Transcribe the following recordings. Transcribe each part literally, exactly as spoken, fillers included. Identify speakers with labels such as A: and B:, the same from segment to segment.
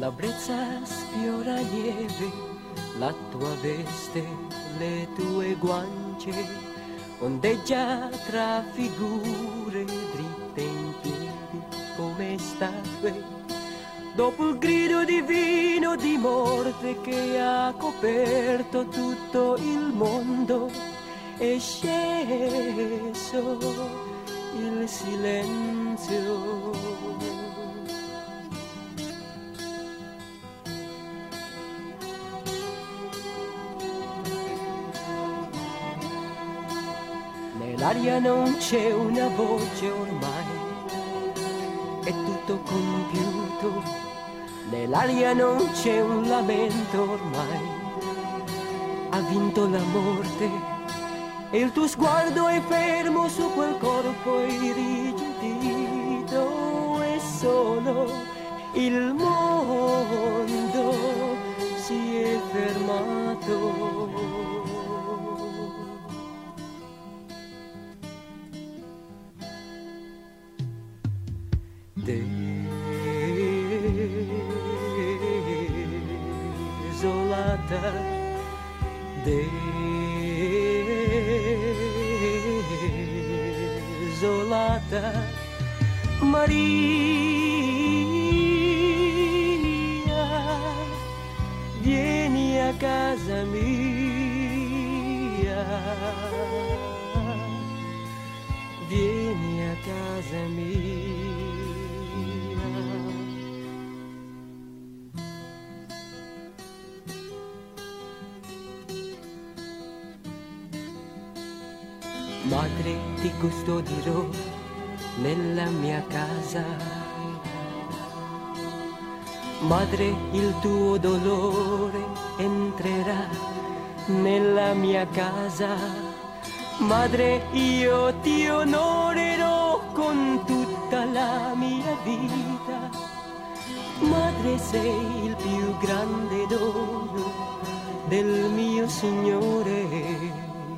A: La brezza sfiora nieve, la tua veste, le tue guance, ondeggia tra figure dritte in piedi come statue. Dopo il grido divino di morte che ha coperto tutto il mondo, è sceso il silenzio. Nell'aria non c'è una voce ormai, è tutto compiuto. Nell'aria non c'è un lamento ormai, ha vinto la morte. E il tuo sguardo è fermo su quel corpo irrigidito, e solo il mondo si è fermato. Desolata, desolata, Maria, vieni a casa mia, vieni a casa mia. Madre, ti custodirò nella mia casa. Madre, il tuo dolore entrerà nella mia casa. Madre, io ti onorerò con tutta la mia vita. Madre, sei il più grande dono del mio Signore.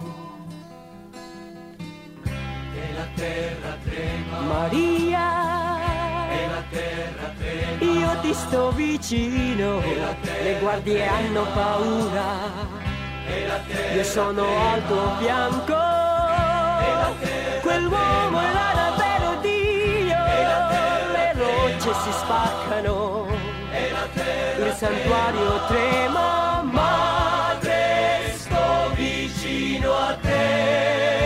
B: Terra trema,
A: Maria,
B: e la terra trema,
A: io ti sto vicino, le guardie hanno paura,
B: e la terra
A: io sono
B: trema,
A: al tuo fianco, quell'uomo
B: trema,
A: era davvero Dio, le rocce si spaccano, il santuario trema, madre, sto vicino a te.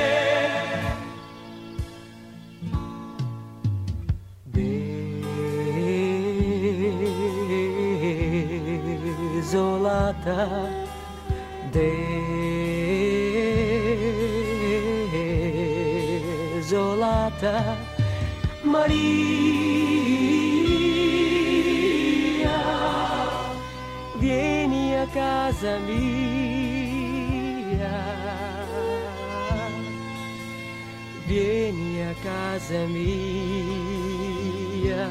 A: Desolata, desolata, Maria, vieni a casa mia, vieni a casa mia.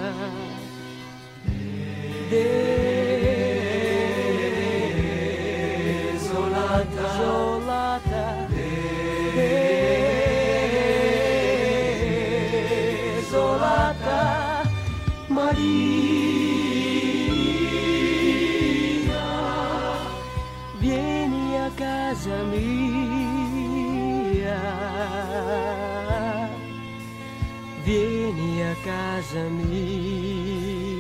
A: Desolata, desolata, Maria, vieni a casa mia, vieni a casa mia.